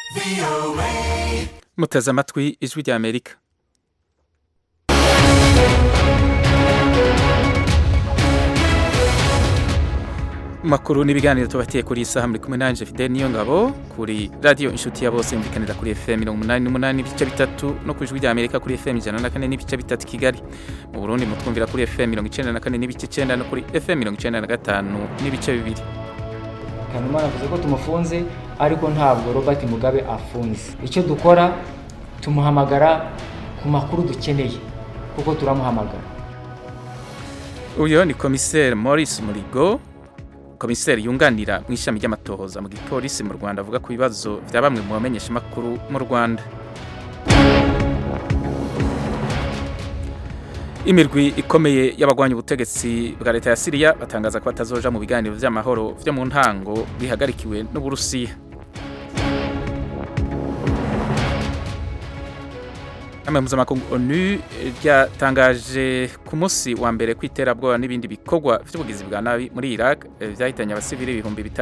muteze amatwi ijwi rya Amerika. Makuru n'ibiganiro tubatiye kuri isaha muri kumwe nanje Fidel Niyongabo kuri radio inshuti ya bose mvikanira kuri FM 88 ibice bitatu no ku ijwi rya Amerika kuri FM 104 n'ibice bitatu Kigali. Mu Burundi mutwumvira kuri FM 94 n'ibice 9 no kuri FM 95 n'ibice bibiri. Kanuma navuze ko tumufunze ariko ntabwo Robert Mugabe afunze. Icyo dukora tumuhamagara ku makuru dukeneye kuko turamuhamagara. Uyo ni Commissaire Maurice Murigo, komiseri yunganira mu ishami ry'amatohoza mu gipolisi mu Rwanda, avuga ku bibazo vya bamwe mu bamenyesha makuru mu Rwanda. Imirwi ikomeye y'abagwanya ubutegetsi bwa leta ya Syria batangaza ko batazoja mu biganiro vy'amahoro vyo mu ntango bihagarikiwe n'Uburusiya. Mpuzamakungu ONU ryatangaje ku munsi wa mbere kwiterabwoba n'ibindi bikorwa vy'ubugizi bwa nabi muri Iraq vyahitanye abasivili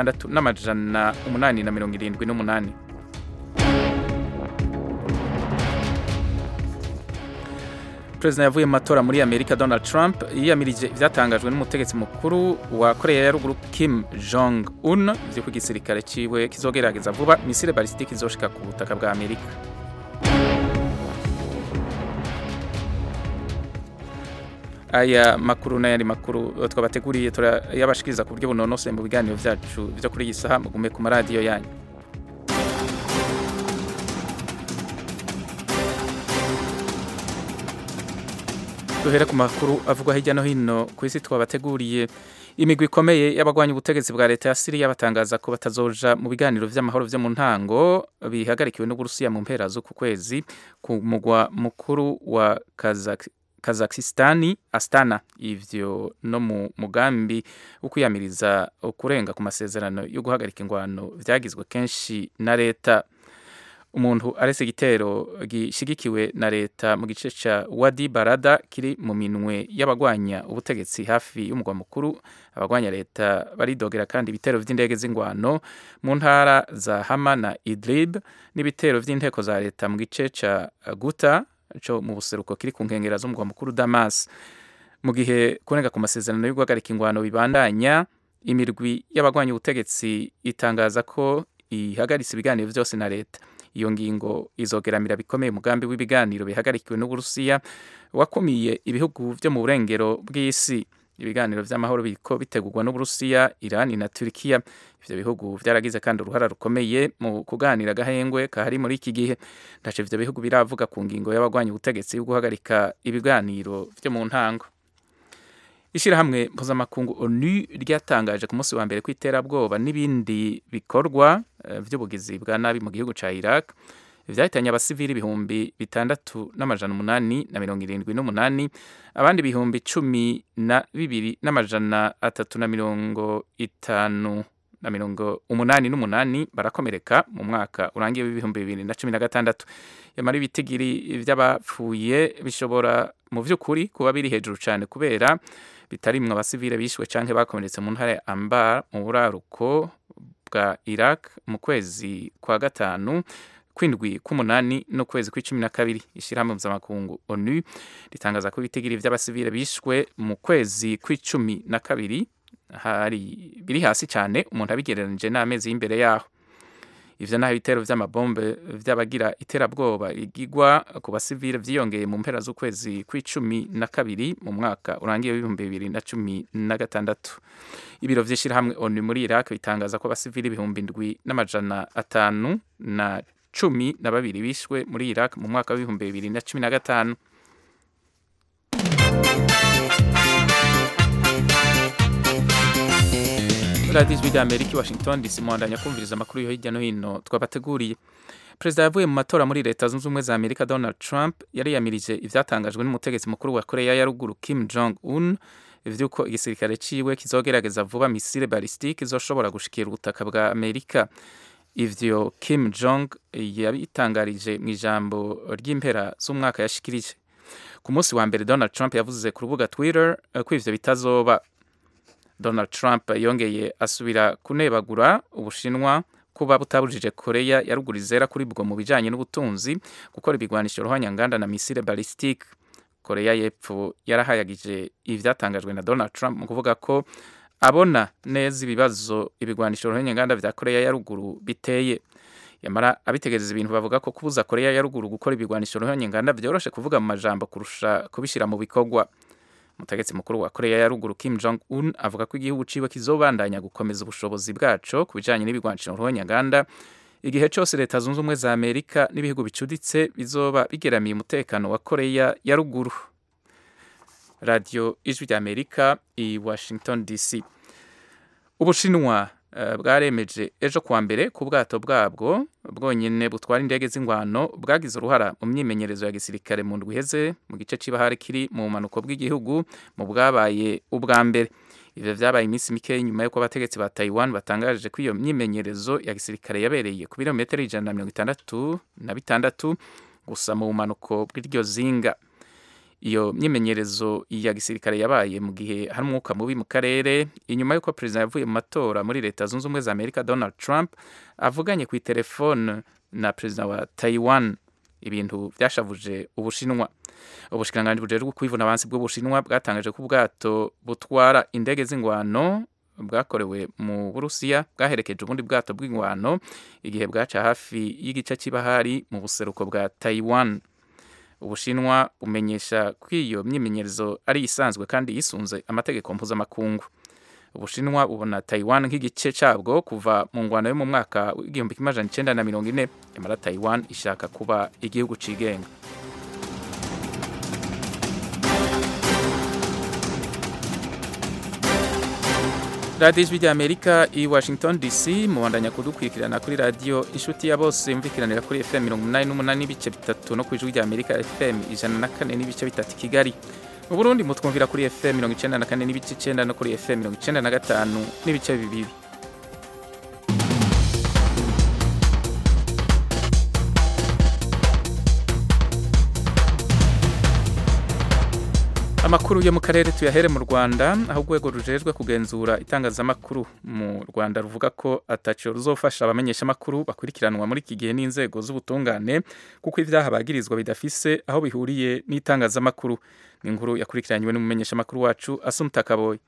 6,878. President yavuye mu matora muri Amerika Donald Trump yiyamirije ivyatangajwe n'umutegetsi mukuru wa Korea ya Ruguru Kim Jong Un vyo ku gisirikare ciwe kizogerageza vuba misile balistike izoshika ku butaka bwa Amerika. Aya makuru n'ayandi makuru twabateguriye turayabashikiriza ku buryo bunonose mu biganiro vyacu vyo kuri iyi saha. Mugume ku maradiyo yanyu. Duhere ku makuru avugwa hirya no hino ku isi twabateguriye. Imigwi ikomeye y'abagwanya ubutegetsi bwa leta ya Syria batangaza ko batazoja mu biganiro vy'amahoro vyo mu ntango bihagarikiwe n'Uburusiya mu mpera z'uku kwezi ku mugwa mukuru wa Kazakhstan Astana. Ivyo no mu mugambi ukuyamiriza ukurenga ku masezerano yo guhagarika ingwano vyagizwe kenshi na leta. Umuntu arese igitero gishigikiwe na leta mu gice ca Wadi Barada kiri mu minwe y'abagwanya ubutegetsi hafi y'umugwa mukuru. Abagwanya leta baridogera kandi ibitero vy'indege z'ingwano mu ntara za Hama na Idlib n'ibitero vy'inteko za leta mu gice ca Guta cyo mu buseruko kiri ku nkengera z'umugwa mukuru Damas. Mu gihe kurenga ku masezerano yo guhagarika ingwano bibandanya, imirwi y'abagwanya ubutegetsi itangaza ko ihagaritse ibiganiro vyose na leta. Iyo ngingo izogeramira bikomeye umugambi w'ibiganiro bihagarikiwe n'Uburusiya wakomiye ibihugu vyo mu burengero bw'isi. Ibiganiro vy'amahoro biriko bitegurwa n'Uburusiya, Iran na Turkiya. Ivyo bihugu vyaragize kandi uruhara rukomeye mu kuganira gahengwe kahari muri iki gihe. Ndaje ivyo bihugu biravuga ku ngingo y'abagwanya ubutegetsi yo guhagarika ibiganiro vyo mu ntango. Ishirahamwe mpuzamakungu ONU ryatangaje ku munsi wa mbere kwiterabwoba n'ibindi bikorwa vy'ubugizi bwa nabi mu gihugu ca Iraq vyahitanye abasivili 6,878, abandi 12,358 barakomereka mu mwaka urangiye w'2016. Yamara ibitigiri vy'abapfuye bishobora mu vy'ukuri kuba biri hejuru cane kubera bitarimwe abasivile bishwe canke bakomeretse mu ntara ya Anbar mu buraruko bwa Iraq mu kwezi kwa gatanu, kwindwi, k'umunani no kwezi kwa12. Ishirahamwe mpuzamakungu ONU ritangaza ko ibitigiri vy'abasivile bishwe mu kwezi kwa12 biri hasi cane umuntu abigereranije n'amezi y'imbere yaho. Ivyo naho ibitero vy'amabombe vy'abagira iterabwoba igigwa ku basivile vyiyongeye mu mpera z'ukwezi kwa12 mu mwaka urangiye w'2016. Ibiro vy'ishirahamwe ONU muri Iraq bitangaza ko abasivile 7,512 bishwe muri Iraq mu mwaka w'2015. Radio Ijwi rya Amerika Washington DC muandanya kumviriza amakuru yo hirya no hino twabateguriye. President yavuye mu matora muri leta zunze ubumwe za Amerika Donald Trump yariyamirije ivyatangajwe n'umutegetsi mukuru wa Korea ya Ruguru Kim Jong Un ivyuko igisirikare ciwe kizogerageza vuba misile balistike izoshobora gushikira ubutaka bwa Amerika. Ivyo Kim Jong yabitangarije mu ijambo ry'impera z'umwaka yashikirije. Ku munsi wa mbere Donald Trump yavuze ku rubuga Twitter ko ivyo bitazoba. Donald Trump yongeye asubira kunebagura Ubushinwa kuba butabujije Korea ya ruguru izera kuri bwo mu bijanye n'ubutunzi gukora ibigwanisho ruhonyanganda na misile ballistique. Korea y'Epfo yarahayagije ivyatangajwe na Donald Trump mu kuvuga ko abona neza ibibazo ibigwanisho ruhonyanganda vya Korea ya ruguru biteye. Yamara abitegereza ibintu bavuga ko kubuza Korea ya ruguru gukora ibigwanisho ruhonyanganda vyoroshe kuvuga mu majambo kurusha kubishira mu bikorwa. Umutegetsi mukuru wa Korea ya ruguru Kim Jong-un avuga ko igihugu ciwe kizobandanya gukomeza ubushobozi bwaco kubijanye n'ibigwanisho ruhonyanganda igihe cyose leta zunze ubumwe za Amerika n'ibihugu bicuditse bizoba bigeramiye umutekano wa Korea ya ruguru. Radio Ijwi rya Amerika i Washington DC. Ubushinwa bwaremeje ejo kuwa mbere ku bwato bwabwo bwonyene butwara indege z'ingwano bwagize uruhara mu myimenyerezo ya gisirikare mu ndwi iheze mu gice c'ibahari kiri mu manuko bw'igihugu mu bwabaye ubwa mbere. Ivyo vyabaye iminsi mike nyuma y'uko abategetsi ba Taiwan batangaje ko iyo myimenyerezo ya gisirikare yabereye ku birometero 166 gusa mu manuko bw'iryo zinga. Iyo myimenyerezo ya gisirikare yabaye mu gihe hari umwuka mubi mu karere inyuma y'uko perezida yavuye mu matora muri leta zunze ubumwe za Amerika Donald Trump avuganye ku telefone na perezida wa Taiwan. Ibintu byashavuje Ubushinwa. Ubushikiranganji bujejwe kwivuna abansi bw'Ubushinwa bwatangaje ko ubwato butwara indege z'ingwano bwakorewe mu Burusiya bwaherekeje ubundi bwato bw'ingwano igihe bwaca hafi y'igice c'ibahari mu buseruko bwa Taiwan. Ubushinwa bumenyesha ko iyo myimenyerezo ari isanzwe kandi yisunze amategeko mpuzamakungu. Ubushinwa bubona Taiwan nk'igice cabwo kuva mu ngwano yo mu mwaka w'1940. Yamara Taiwan ishaka kuba igihugu cigenga. Radio Ijwi rya Amerika i Washington DC mubandanya kudukurikirana kuri radio Inshuti ya Bose yumvikiranira kuri FM 88 n'ibice bitatu no ku Ijwi rya Amerika FM 104 n'ibice bitatu Kigali. Mu Burundi mutwumvira kuri FM 94 n'ibice 9 no kuri FM 95 n'ibice bibiri. Amakuru yo mu karere tuyahere mu Rwanda aho urwego rujejwe kugenzura itangazamakuru mu Rwanda ruvuga ko ataco ruzofasha abamenyesha amakuru bakurikiranwa muri iki gihe n'inzego z'ubutungane kuko ivyaha bagirizwa bidafise aho bihuriye n'itangazamakuru. Ni inkuru yakurikiranywe n'umumenyesha amakuru wacu Asumta Kaboyi.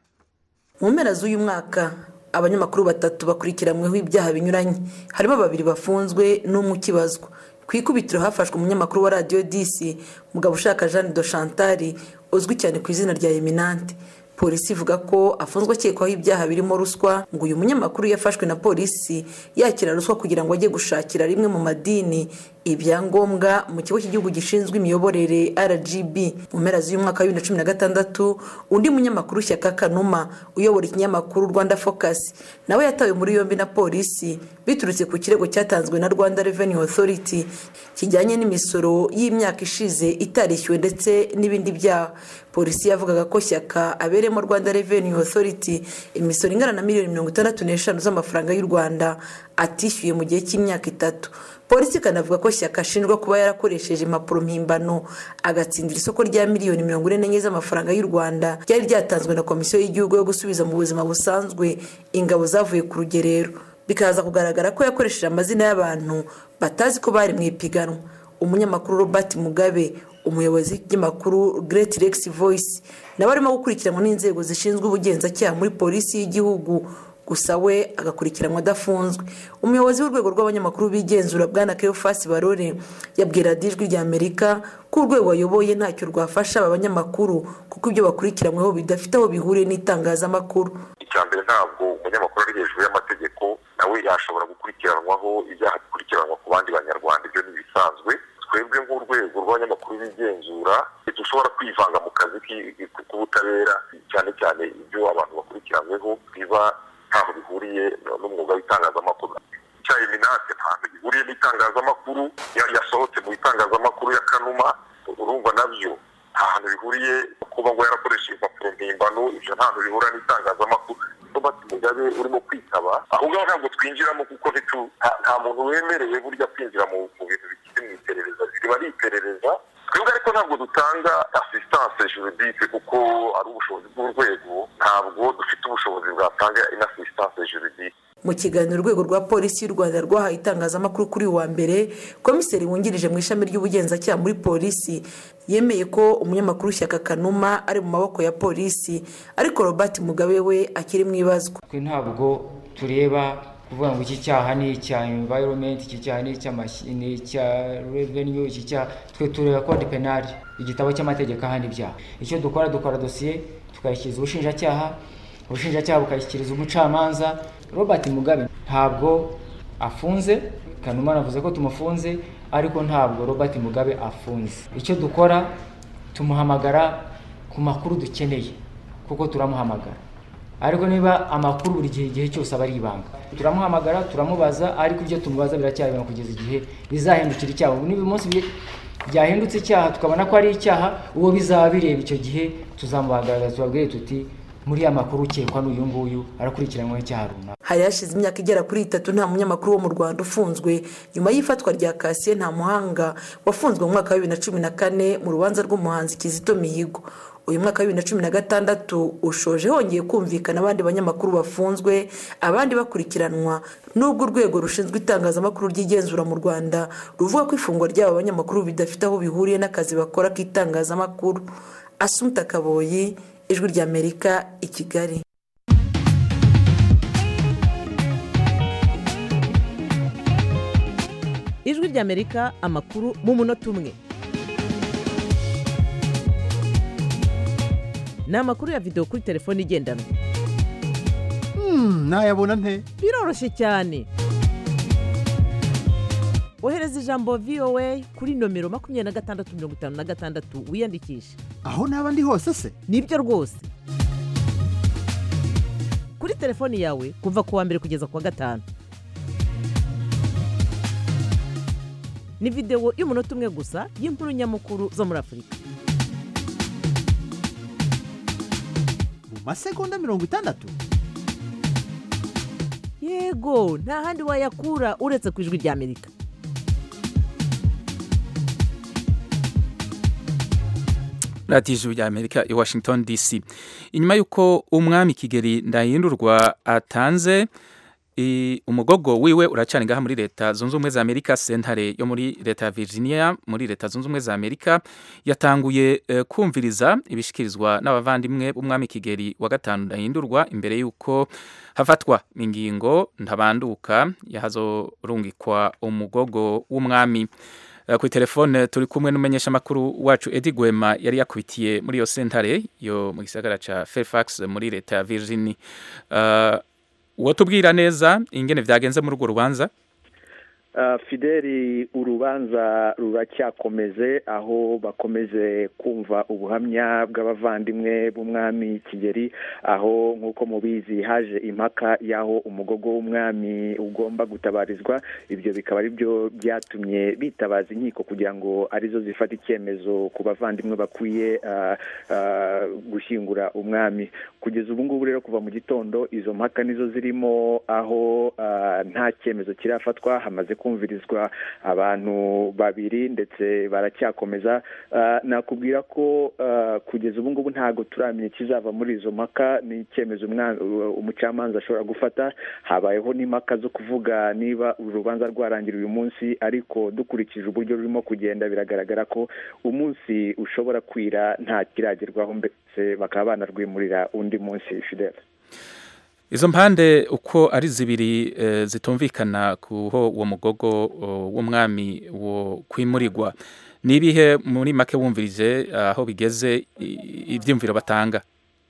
Mu mpera z'uyu mwaka abanyamakuru batatu bakurikiranweho ibyaha binyuranye, harimo babiri bafunzwe n'umwe ukibazwa. Kwikubitiro hafashwe umunyamakuru wa Radio DC Mugabushaka Jeanne de Chantal uzwi cyane ku izina rya Eminante. Polisi ivuga ko afunzwe akekwaho ibyaha birimo ruswa, ngo uyu munyamakuru yafashwe na polisi yakira ruswa kugira ngo ajye gushakira rimwe mu madini ibyangombwa mu kigo cy'igihugu gishinzwe imiyoborere RGB. Mu mpera z'uyu mwaka wa 2016 undi munyamakuru Shyaka Kanuma uyobora ikinyamakuru Rwanda Focus nawe yatawe muri yombi na polisi biturutse ku kirego cyatanzwe na Rwanda Revenue Authority kijyanye n'imisoro y'imyaka ishize itarishyuwe ndetse n'ibindi byaha. Polisi yavugaga ko Shyaka aberemo Rwanda Revenue Authority imisoro ingana na miliyoni 65 z'amafaranga y'u Rwanda atishyuye mu gihe cy'imyaka 3. Polisi kanavuga ko Shyaka ashinjwa kuba yarakoresheje impapuro mpimbano agatsindira isoko rya miliyoni 44 z'amafaranga y'u Rwanda ryari ryatanzwe na Komisiyo y'Igihugu yo gusubiza mu buzima busanzwe ingabo zavuye ku rugerero. Bikaza kugaragara ko yakoresheje amazina y'abantu batazi ko bari mu ipiganwa. Umunyamakuru Robert Mugabe umuyobozi w'ikinyamakuru Great Rex Voice nabarimo gukurikiranwa n'inzego zishinzwe ubugenzacyaha muri polisi y'igihugu, gusa we agakurikiranwa adafunzwe. Umuyobozi w'urwego rw'abanyamakuru bigenzura Bwana Cleophas Barore yabwira Ijwi rya Amerika ko urwego ayoboye ntacyo rwafasha abanyamakuru kuko ibyo bakurikiranyweho bidafite aho bihuriye n'itangazamakuru. Icyambere ntabwo umunyamakuru ari hejuru y'amategeko, nawe yashobora gukurikiranwaho ibyaha bikurikiranwa ku bandi banyarwanda. Ibyo ni bisanzwe. Twebwe nk'urwego rw'abanyamakuru bigenzura dushobora kwivanga mu kazi k'ubutabera, cyane cyane ibyo abantu bakurikiranyweho biba ntaho bihuriye n'umwuga w'itangazamakuru. Icyaha Eminante ntabwo bihuriye n'itangazamakuru, yasohotse mu itangazamakuru ya Kanuma, urumva nabyo nta hantu bihuriye kuba ngo yarakoresheje impapuro mpimbano, ibyo ntabwo bihura n'itangazamakuru. Robert Mugabe urimo kwitaba ahubwo ntabwo twinjiramo kuko nta muntu wemerewe burya kwinjira mu bintu bikiri mu iperereza, riba ari iperereza. Twebwe ariko ntabwo dutanga assistance juridique kuko ari ubushobozi bw'urwego, ntabwo dufite ubushobozi bwatanga assistance juridique. mu kiganiro urwego rwa polisi y'u Rwanda rwahaye itangazamakuru kuri wa mbere, komiseri wungirije mu ishami ry'ubugenzacyaha muri polisi yemeye ko umunyamakuru Shyaka Kanuma ari mu maboko ya polisi, ariko Robert Mugabe we akiri mu ibazwa. Twe ntabwo tureba kuvuga ngo iki cyaha ni icya environment, iki cyaha ni icya revenue, iki cyaha twe tureba code penal, igitabo cy'amategeko ahana ibyaha. Icyo dukora dosiye tukayishyikiriza ubushinjacyaha bukayishyikiriza umucamanza. Robert Mugabe ntabwo afunze, Kanuma navuze ko tumufunze, ariko ntabwo Robert Mugabe afunze. Icyo dukora tumuhamagara ku makuru dukeneye, kuko turamuhamagara, ariko niba amakuru buri gihe cyose aba ari ibanga, turamuhamagara turamubaza, ariko ibyo tumubaza biracyari kugeza igihe bizahindukira icyaha. Niba umunsi byahindutse icyaha tukabona ko ari icyaha, uwo bizaba bireba icyo gihe tuzamubagaragaza, tubabwire tuti muri ya makuru ukekwa n'uyu nguyu arakurikiranwa icyaha runaka. Hari hashize imyaka igera kuri 3 nta munyamakuru wo mu Rwanda ufunzwe nyuma y'ifatwa rya Cassien Ntamuhanga wafunzwe mu mwaka wa 2014 mu rubanza rw'umuhanzi Kizito Mihigo. Uyu mwaka wa 2016 ushoje hongeye kumvikana abandi banyamakuru bafunzwe, abandi bakurikiranwa, nubwo urwego rushinzwe itangazamakuru ry'igenzura mu Rwanda ruvuga ko ifungwa ry'aba banyamakuru bidafite aho bihuriye n'akazi bakora k'itangazamakuru. Assumpta Kaboyi, Ijwi ry'Amerika, i Kigali. Ijwi ry'Amerika, amakuru mu munota umwe. Ni amakuru ya video kuri telefone igendanwa. Nayabona nte? Biroroshye cyane. Ohereza ijambo VOA kuri nomero 2656 wiyandikisha. Aho naba ndi hose se? Nibyo rwose. Kuri telefone yawe kuva ku wa mbere kugeza ku wa gatanu. Ni video y'umunota umwe gusa y'inkuru nyamukuru zo muri Afurika. Masegonda 60. Yego, nta handi wayakura uretse ku Ijwi ry'Amerika. Radio Ijwi ry'Amerika i Washington DC. Inyuma yuko umwami Kigeli Ndahindurwa atanze umugogo wiwe uracana ngaha muri leta zunze ubumwe za Amerika, sentare yo muri leta ya Virginia muri leta zunze ubumwe za Amerika yatanguye kumviriza ibishikirizwa n'abavandimwe b'umwami Kigeli wa gatanu Ndahindurwa imbere yuko hafatwa ingingo ntabanduka yahazorungikwa umugogo w'umwami. Ku telefone turi kumwe n'umenyesha makuru wacu Eddie Gwema yari yakubitiye muri yo sentare yo mu gisagara ca Fairfax muri leta ya Virginia. Wotubwira neza ingene vyagenze muri urwo rubanza? Fideli, urubanza ruracyakomeze aho bakomeze kumva ubuhamya bw'abavandimwe b'umwami Kigeli, aho nk'uko mubizi haje impaka y'aho umugogo w'umwami ugomba gutabarizwa. Ibyo bikaba ari byo byatumye bitabaza inkiko kugira ngo arizo zifata icyemezo ku bavandimwe bakwiye gushyingura umwami. Kugeza ubu ngubu rero kuva mu gitondo izo mpaka nizo zirimo, aho nta cyemezo kirafatwa. Hamaze kumvirizwa abantu babiri ndetse baracyakomeza. Nakubwira ko kugeza ubu ngubu ntago turamenya kizava muri izo mpaka, ni icyemezo umucamanza ashobora gufata. Habayeho n'impaka zo kuvuga niba urubanza rwarangira uyu munsi, ariko dukurikije uburyo rurimo kugenda biragaragara ko umunsi ushobora kwira nta kiragerwaho, mbese bakaba banarwimurira undi munsi. Fidel, izo mpande uko ari zibiri zitumvikana kuho uwo mugogo w'umwami wo kwimurirwa, nibihe muri make wumvirije aho bigeze ibyumviro batanga?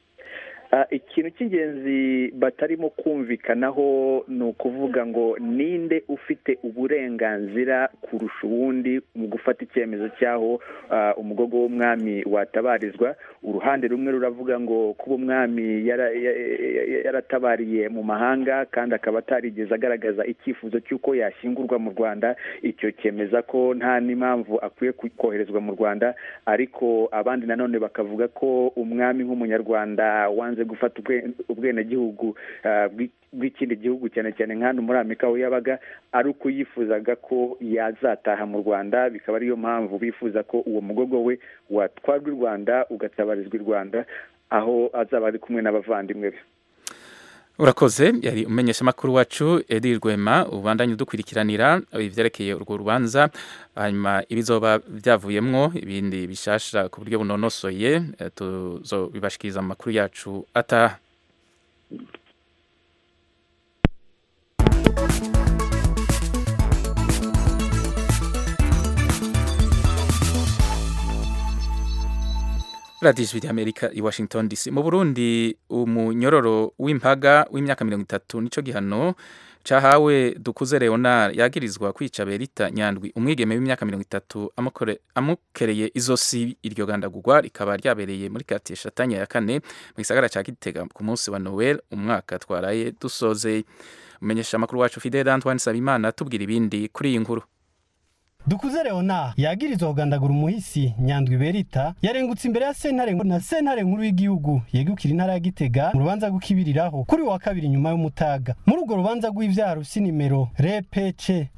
Ikintu cy'ingenzi batarimo kumvikanaho ni ukuvuga ngo ninde ufite uburenganzira kurusha uwundi mu gufata icyemezo cyaho umugogo w'umwami watabarizwa. Uruhande rumwe ruravuga ngo kuba umwami yaratabariye mu mahanga kandi akaba atarigeze agaragaza icyifuzo cy'uko yashyingurwa mu Rwanda, icyo cyemeza ko nta n'impamvu akwiye koherezwa mu Rwanda. Ariko abandi nanone bakavuga ko umwami nk'umunyarwanda wanze gufata ubwenegihugu bw'ikindi gihugu, cyane cyane nk'hano muri Amerika aho yabaga, ari uko yifuzaga ko yazataha mu Rwanda. Bikaba ariyo mpamvu bifuza ko uwo mugogo we watwarwa i Rwanda ugatabarizwa i Rwanda, aho azaba ari kumwe n'abavandimwe be. urakoze yari umenyesha makuru wacu Edi Rwema ubandanye udukurikiranira ivyerekeye urwo rubanza hanyuma ibizoba byavuyemwo ibindi bishasha ku buryo bunonosoye tuzobibashikiriza mu makuru yacu ata Radio Ijwi ry'Amerika i Washington DC. Mu Burundi umunyororo w'impaga w'imyaka 30 nico gihano cahawe Dukuze Leonard yagirizwa kwica Berita Nyandwi umwigeme w'imyaka 30 amukereye izosi iryo gandagurwa rikaba ryabereye muri quartier Shatanya ya kane mu gisagara ca Gitega ku munsi wa Noel umwaka twaraye dusoze. Umenyesha makuru wacu Fidel Antoine Sabimana tubwira ibindi kuri iyi nkuru. Dukuze Leonard yagirizwa kugandagura umuhisi Nyandwi Berita yarengutse imbere ya sentare nkuru y'igihugu yegukira intara ya Gitega mu rubanza gukibiriraho kuri wa kabiri nyuma y'umutaga. Muri urwo rubanza rw'ivyaha rufise nimero RPC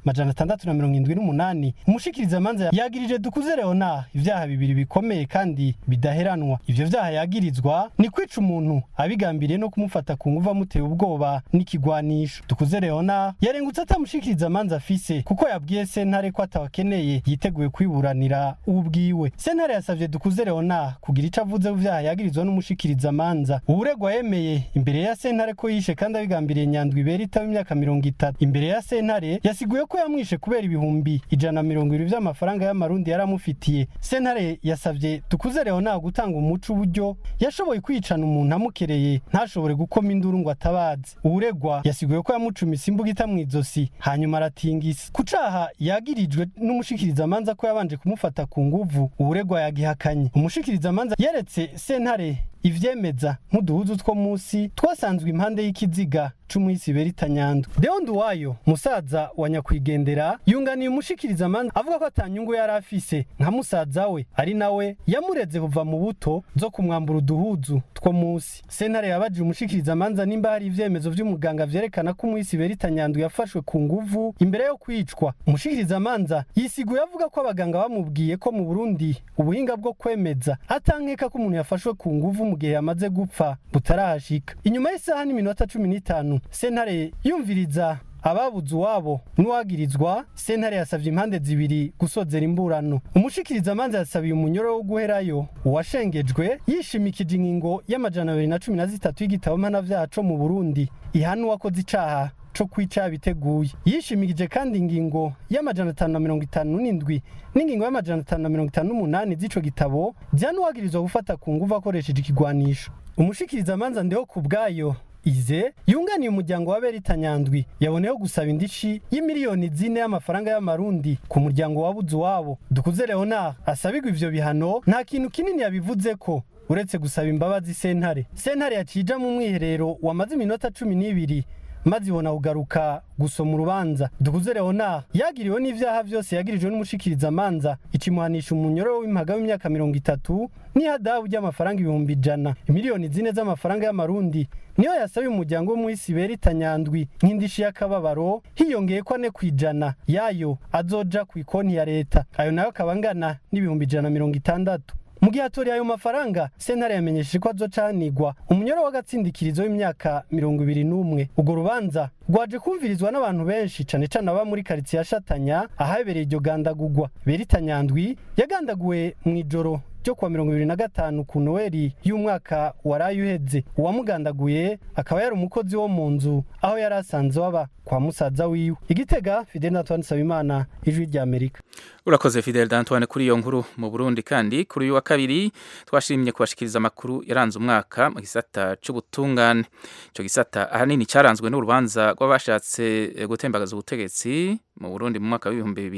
678 umushikiriza manza yagirije Dukuze Leonard ivyaha bibiri bikomeye kandi bidaheranwa. Ivyo vyaha yagirizwa ni kwica umuntu abigambiriye no kumufata ku nguvu amuteye ubwoba n'ikigwanisho. Dukuze Leonard yarengutse atamushikiriza manza afise kuko yabwiye sentare ko atawakeneye yiteguye kwiburanira ubwiwe. Sentare yasavye Dukuze Leonard kugira ico avuze ku vyaha yagirizwa n'umushikiriza manza. Uburegwa yemeye imbere ya sentare ko yishe kandi abigambiriye Nyandwi Berita w'imyaka 30. Imbere ya sentare yasiguye ko yamwishe kubera ibihumbi 120 vy'amafaranga y'amarundi yaramufitiye. Sentare yasavye Dukuze Leonard gutanga umuco uburyo yashoboye kwicana umuntu amukereye ntashobore gukoma induru ngo atabaze. Uburegwa yasiguye ko yamucumise imbuga itamwizosi hanyuma aratingisa. Kucaha yagirijwe n'umushikiriza manza ko yabanje kumufata ku nguvu uburegwa yagihakanye. Umushikiriza manza yeretse sentare ivyemeza nk'uduhuzu two musi twasanzwe impande y'ikiziga c'umuhisi Berita Nyandwi. Deondu wayo musaza wa nyakwigendera yunganiye umushikiriza manza avuga ko atanyungu yari afise nka musaza we ari nawe yamureze kuva mu buto zo kumwambura uduhuzu two musi. Sentare yabaje umushikiriza manza nimba hari ivyemezo vy'umuganga vyerekana ko umuhisi Berita Nyandwi yafashwe ku nguvu imbere yo kwicwa. Umushikiriza manza yisiguye avuga ko abaganga bamubwiye ko mu Burundi ubuhinga bwo kwemeza atankeka ko umuntu yafashwe ku nguvu mu gihe yamaze gupfa butarashika. Inyuma y'isaha n'iminota 15 sentare yumviriza ababuze uwabo n'uwagirizwa. Sentare yasavye impande zibiri gusozera imburano. Umushikiriza manza yasabiye umunyoro wo guherayo uwashengejwe yishimikije ingingo y'amajana 213 y'igitabo mpanavyaha co mu Burundi ihana uwakoze icaha co kwica biteguye. Yishimikije kandi ingingo y'amajana 557 n'ingingo y'amajana 558 z'ico gitabo vyanuwagirizwa gufata ku nguvu akoresheje ikigwanisho. Umushikiriza manza ndeho kubgayo Ize yunganiye umuryango wa Berita Nyandwi yaboneyeho gusaba indishi y'imiliyoni 4 y'amafaranga y'amarundi ku muryango wabuze wabo. Dukuze Leonard asabirwa ivyo bihano nta kintu kinini yabivuze ko uretse gusaba imbabazi sentare. Sentare yacija mu mwiherero wamaze iminota 12 maze ibona kugaruka gusoma urubanza. Dukuze Leonard yagiriwe n'ivyaha vyose yagirijwe n'umushikiriza manza ikimuhanisha umunyororo w'impaga w'imyaka 30 n'ihadabu ry'amafaranga 100,000 miliyoni 4 z'amafaranga y'amarundi niyo yasabiye umuryango w'umuhisi Berita Nyandwi nk'indishi y'akababaro hiyongeye ko 4% yayo azoja ku ikonti ya leta. Ayo nayo kabangana n'ibihumbi 160. Mu gihe atori ayo mafaranga sentare yamenyesheje ko azocanigwa umunyoro w'agatsindikirizo w'imyaka 21. Ugo rubanza rwaje kumvirizwa n'abantu benshi cane cane aba muri quartier ya Shatanya ahabereye iryo gandagurwa. Berita Nyandwi yagandaguwe mu ijoro ryo kwa 25 ku Noeli y'umwaka waraye uheze. Uwamugandaguye akaba yari umukozi wo mu nzu aho yari asanze waba kwa musaza wiwe. Igitega Fidel Antoine Sabimana, Ijwi ry'Amerika. Urakoze Fidel Antoine kuri iyo nkuru. Mu Burundi kandi kuri uyu wa kabiri twashimye kubashikiriza amakuru yaranze umwaka mu gisata c'ubutungane. Ico gisata ahanini cyaranzwe n'urubanza rw'abashatse gutembagaza ubutegetsi mu Burundi mu mwaka wa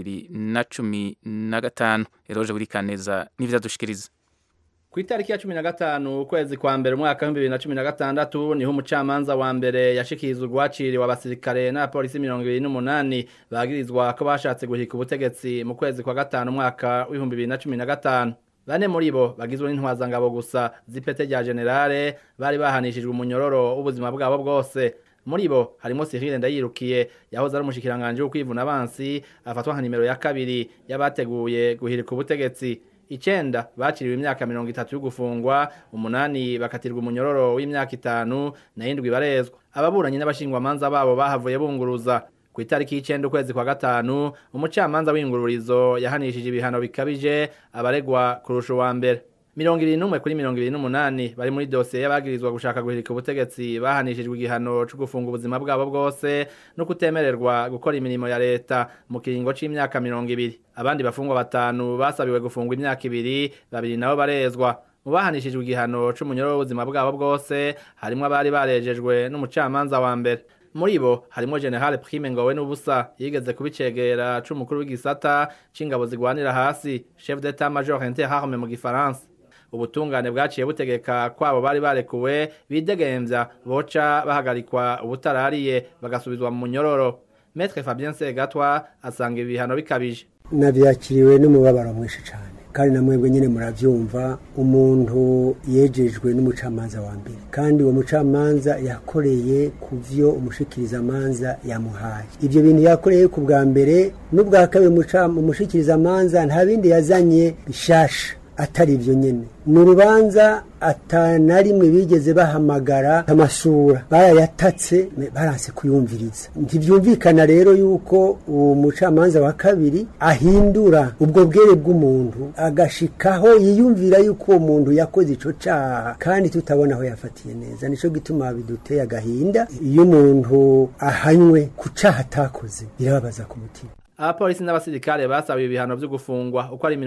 2015. Eroje buri kaneza n'ivya dushikiriza. Ku itariki ya 15 ukwezi kwa mbere umwaka wa 2016 niho umucamanza wa mbere yashikirizwa urwaciriwe abasirikare na polisi 28 bagirizwa ko bashatse guhika ubutegetsi mu kwezi kwa gatanu umwaka wa 2015. Bane muri bo bagizwe n'intwazangabo gusa zipete rya generale bari bahanishijwe umunyororo w'ubuzima bwabo bwose. Muri bo harimo Cyril Ndayirukiye yahoze ari umushikiranganje wo kwivuna abansi afatwa nka nimero ya kabiri yabateguye guhirika ubutegetsi. 9 baciriwe imyaka 30 yo gufungwa, 8 bakatirwa umunyororo w'imyaka 5 na 7 barezwa. ababuranyi n'abashingwamanza babo bahavuye bunguruza ku itariki y'icenda ukwezi kwa gatanu umucamanza w'ingururizo yahanishije ibihano bikabije abaregwa kurusha uwa mbere 21 kuri 28 bari muri dosiye y'abagirizwa gushaka guhirika ubutegetsi bahanishijwe igihano cyo gufunga ubuzima bwabo bwose no kutemererwa gukora imirimo ya leta mu kiringo c'imyaka 20. Abandi bafungwa batanu basabiwe gufungwa imyaka 2, babiri nabo barezwa. Mu bahanishijwe igihano c'umunyoro w'ubuzima bwabo bwose harimo abari barejejwe n'umucamanza wa mbere. Muri bo harimo General Prime Ngowe n'ubusa yigeze kubicegera c'umukuru w'igisata c'ingabo zigwanira hasi, chef d'état major interarme mu gifaransa. Ubutungane bwaciye butegeka kwabo bari barekuwe bidegemvya boca bahagarikwa ubutarariye bagasubizwa mu munyororo. Maître Fabien Segatwa asanga ibihano bikabije. Navyakiriwe n'umubabaro mwinshi cyane kandi namwebwe nyene muravyumva umuntu yejejwe n'umucamanza wa mbere kandi uwo mucamanza yakoreye kuvyo umushikiriza manza yamuhaye. Ivyo bintu yakoreye ku bwa mbere n'ubwa kabiri umushikiriza manza nta bindi yazanye bishasha atari ivyo nyene. Mu rubanza atanarimwe bigeze bahamagara amasura barayatatse baranse kuyumviriza. Ntivyumvikana rero yuko uwo mucamanza wa kabiri ahindura ubwo bwere bw'umuntu agashikaho yiyumvira yuko uwo muntu yakoze ico caha kandi tutabona aho yafatiye neza. Nico gituma biduteye agahinda iyo umuntu ahanywe ku caha atakoze birababaza ku mutima. Abapolisi n'abasirikare basabiye ibihano byo gufungwa uko ari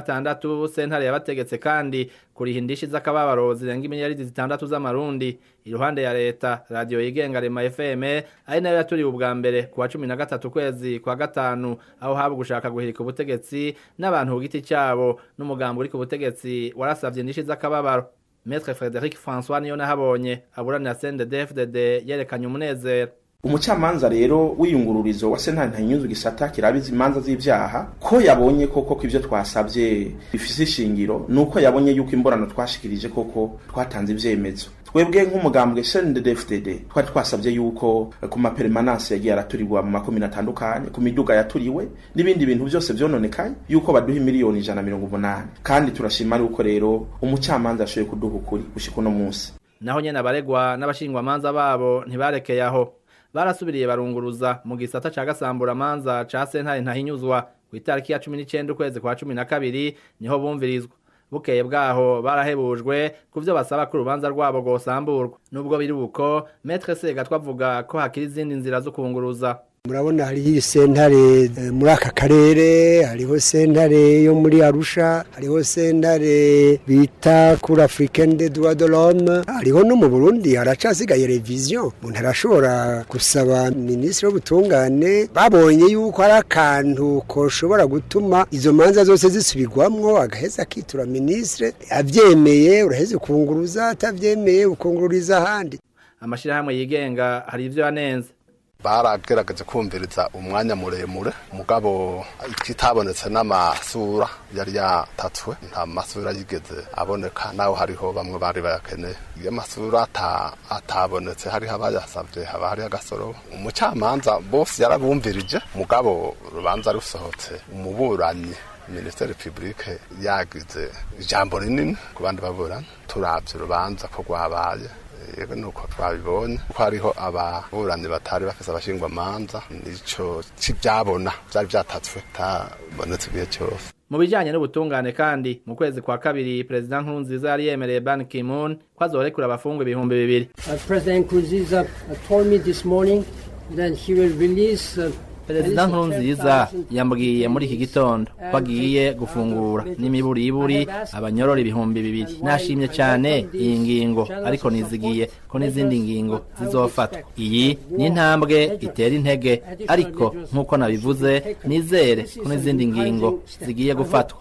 26 sentare yabategetse kandi kurihindishi z'akababaro zirenga miliyari 6 z'amarundi iruhande ya leta. Radio yigenga Rema FM ari nayo yaturiye ubwa mbere kuwa 13 kwezi kwa gatanu aho haba gushaka guhirika ubutegetsi n'abantu ku giti cyabo n'umugambo uri ku butegetsi warasavye indishi z'akababaro. Maître Frédéric François niyo nahabonye aburanira CNDD-FDD yerekanye umunezero. Umucamanza rero w'iyungururizo wa sentare ntanyuzwe gisata kirabiza imanza z'ivyaha ko yabonye koko ko ivyo twasavye bifise ishingiro nuko yabonye yuko imborano twashikirije koko twatanze ivyemezo. Twebwe nk'umugambwe CNDD-FDD twari twasavye yuko ku mapermanence yagiye araturirwa mu makomine atandukanye ku miduga yaturiwe n'ibindi bintu byose vyononekaye yuko baduha miliyoni 180 kandi turashima yuko rero umucamanza ashoye kuduha ukuri gushika no munsi. Naho nyene abaregwa n'abashingwamanza babo ntibarekeye aho. Barasubiriye barunguruza mu gisata ca Gasambura manza ca sentare ntahinyuzwa ku itariki ya 19 ukwezi kwa 12 niho bumvirizwa. Bukeye bwaho barahebujwe kuvyo basaba ko urubanza rwabo gosamburwa. Nubwo biri uko Maître Segatwa avuga ko hakiri izindi nzira zo kunguruza. Murabona hariho sentare muri aka karere, hariho sentare yo muri Arusha, hariho sentare bita Cour africaine des droits de l'homme, hariho no mu Burundi haracasigaye revision. Umuntu arashobora gusaba ministre w'ubutungane babonye yuko ari akantu koshobora gutuma izo manza zose zisubirwamwo agaheza akitura ministre avyemeye uraheze kunguruza atavyemeye ukungururiza ahandi. Amashirahamwe yigenga hari ivyo yanenze. Baragerageza kumviriza umwanya muremure mugabo ikitabonetse n'amasura yari yatatswe nta masura yigeze aboneka naho hariho bamwe bari bayakeneye. Iyo masura atabonetse hariho abayasavye haba hari agasoro. Umucamanza bose yarabumvirije mugabo rubanza rusohotse umuburanyi Ministere Publique yagize ijambo rinini ku bandi baburana turavye rubanza ko rwabaye. Yego nuko twabibonye ko hariho ababuranyi batari bafise abashingwa manza nico cibyabona byari byatatswe tabonetse biye cyose. Mu bijanye n'ubutungane kandi mu kwezi kwa kabiri President Nkurunziza yari yemereye Ban Ki-moon ko azorekura abafungwa 2,000. President Nkurunziza told me this morning that he will release Perezida Nkurunziza yambwiye muri iki gitondo ko agiye gufungura n'imiburiburi abanyorora 2,000. Nashimye cyane iyi ngingo ariko nizigiye ko n'izindi ngingo zizofatwa. Iyi ni intambwe itera intege ariko nkuko nabivuze nizere ko n'izindi ngingo zigiye gufatwa.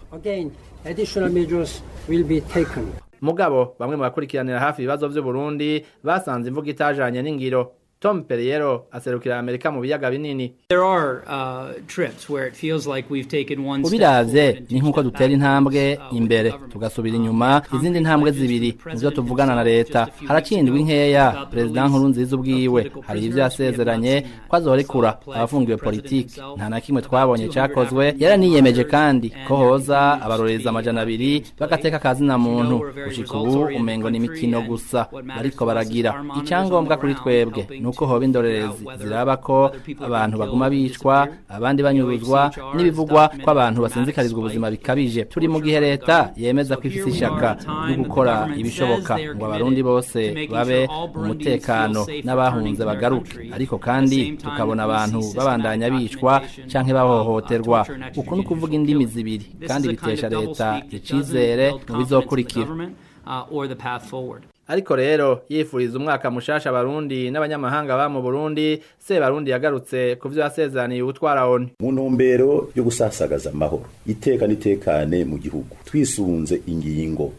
Mugabo bamwe mu bakurikiranira hafi ibibazo by'u Burundi basanze imvugo itajanye n'ingiro. Tom Perriero aserukira Amerika mu biyaga binini. There are trips where it feels like we've taken one step ubiravye ni nkuko dutera intambwe imbere tugasubira inyuma izindi ntambwe zibiri nivyo tuvugana na leta harakindwa inkeya president Nkurunziza ubwiwe hari ivyo yasezeranye ko azorekura abafungiwe politiki nta na kimwe twabonye cakozwe yaraniyemeje kandi ko hoza abaroreza amajana 200 bagateka kazi na muntu gushika ubu umengo ni imikino gusa ariko baragira icyangombwa kuri twebwe nuko hoba indorerezi ziraba ko abantu baguma bicwa abandi banyuruzwa n'ibivugwa ko abantu basinzikarizwa ubuzima bikabije turi mu gihe leta yemeza ko ifise ishaka ryo gukora ibishoboka ngo abarundi bose babe umutekano n'abahunze bagaruke ariko kandi tukabona abantu babandanya bicwa canke bahohoterwa uko no kuvuga indimi zibiri kandi bitesha leta icizere mu bizokurikira ariko rero yifuriza umwaka mushasha abarundi n'abanyamahanga ba mu Burundi se barundi yagarutse kuvyo yasezeraniye ubutwara ONU mu ntumbero yo gusasagaza amahoro iteka nitekane mu gihugu twisunze ingingo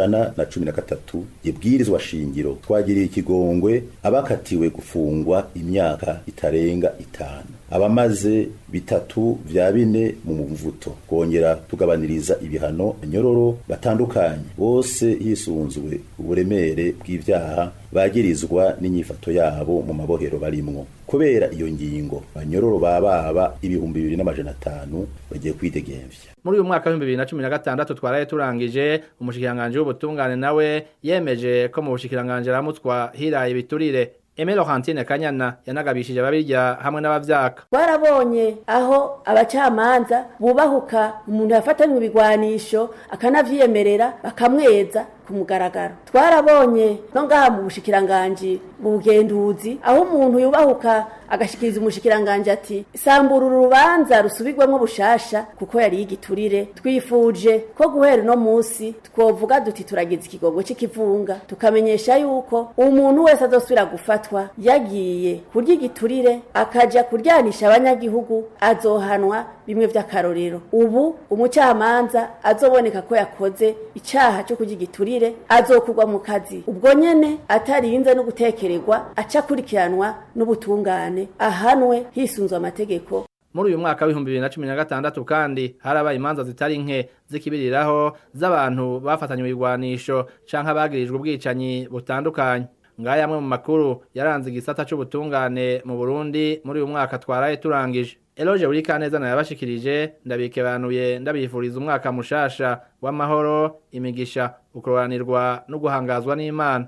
y'113 yibwirizwa shingiro twagiriye ikigongwe abakatiwe gufungwa imyaka itarenga 5 abamaze 3 vya 4 mu mvuto kongera tugabaniriza ibihano nyororo batandukanye bose hisunzwe uburemere bw'ivyaha bagirizwa n'inyifato yabo mu mabohero barimwo kubera iyo ngingo banyororo baba 2500 bagiye kwidegemvya muri uyu mwaka wa 2016 twaraye turangije umushikiranganje w'ubutungane nawe yemeje ko mu bushikiranganje ramutswa hiraye biturire Emelo Hantine Kanyana yanagabishije ababirya hamwe n'abavyaka barabonye aho abacamanza bubahuka umuntu yafatanywe ibigwanisho akanavyemerera bakamweza kumugaragaro twarabonye no ngaha mu bushikiranganje bugenduzi aho umuntu yubahuka agashikiriza umushikiranganje ati sambura urubanza rusubirwemo bushasha kuko yari yigiturire twifuje ko guhera no musi twovuga duti turagize ikigogo c'ikivunga tukamenyesha yuko umuntu wese azosubira gufatwa yagiye kurya igiturire akaja kuryanisha abanyagihugu azohanwa bimwe vy'akarorero ubu umucamanza azoboneka ko yakoze icaha cyo kurya igiturire azokugwa mu kazi ubwo nyene atarinze no gutekererwa aca kurikiranwa n'ubutungane ahanwe hisunzwe amategeko muri uyu mwaka wa 2016 kandi harabaye imanza zitari nke zikibiriraho z'abantu bafatanywe ibigwanisho canke abagirijwe ubwicanyi butandukanye ngaya amwe mu makuru yaranze igisata c'ubutungane mu Burundi muri uyu mwaka twaraye turangije Eloge Burikaneza na yabashikirije ndabikebanuye ndabifuriza umwaka mushasha w'amahoro imigisha ukororanirwa no guhangazwa n'Imana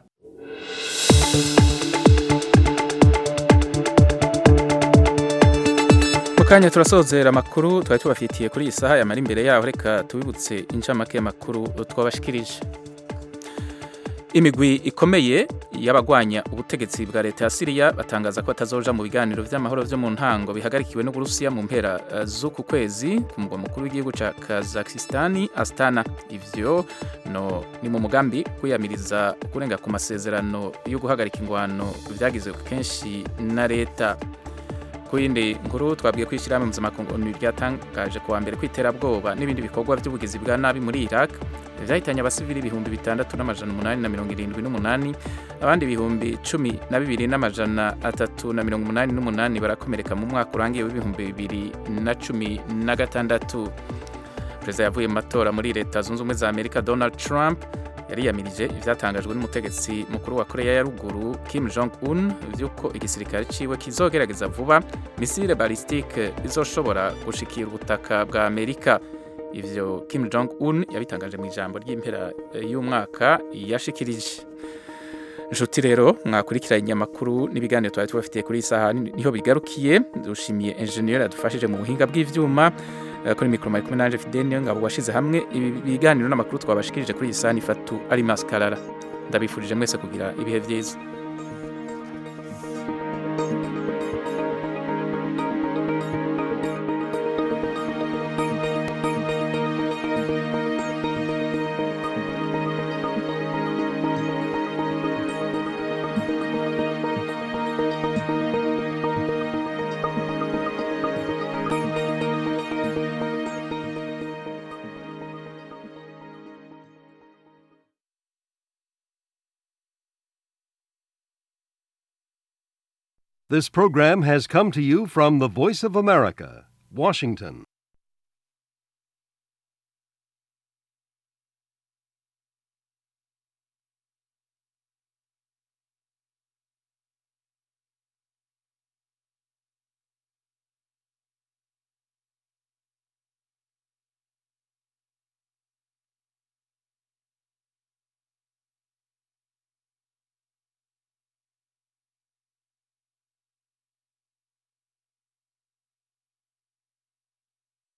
Mukanya turasozera amakuru twari tubafitiye kuri iyi saha yamara imbere yaho reka tubibutse incamake y'amakuru twabashikirije imigwi ikomeye y'abagwanya ubutegetsi bwa leta ya Syria batangaza ko batazoja mu biganiro vy'amahoro vyo mu ntango bihagarikiwe n'Uburusiya mu mpera z'uku kwezi ku mugwa mukuru w'igihugu ca Kazakhstan Astana ivyo ni mu mugambi kwiyamiriza kurenga ku masezerano yo guhagarika ingwano vyagizwe kenshi na leta kuyindi nkuru twabwiye kwishira mu mpuzamakungu byatangaje kuwa mbere kwiterabwoba n'ibindi bikorwa by'ubugizi bwa nabi muri Iraq vyahitanye abasivili 6,878 abandi 12,388 barakomereka mu mwaka urangiye w'2016 Perezida yavuye mu matora muri leta zunze ubumwe za Amerika Donald Trump yariyamirije ivyatangajwe n'umutegetsi mukuru wa Korea ya ruguru Kim Jong-un vyuko igisirikare ciwe kizogerageza vuba misile ballistique izoshobora gushikira ubutaka bwa Amerika ivyo Kim Jong-un yabitangaje mu ijambo ry'impera y'umwaka yashikirije Nshuti rero mwakurikiranye amakuru n'ibiganiro twari tubafitiye kuri isaha niho bigarukiye dushimiye engineer adufashije mu buhinga bw'ivyuma kuri mikro mari kumwe nanje Fidel ngabo washize hamwe ibiganiro n'amakuru twabashikirije kuri isani Fatu ari maskarara ndabifurije mwese kugira ibihe vyiza This program has come to you from the Voice of America, Washington.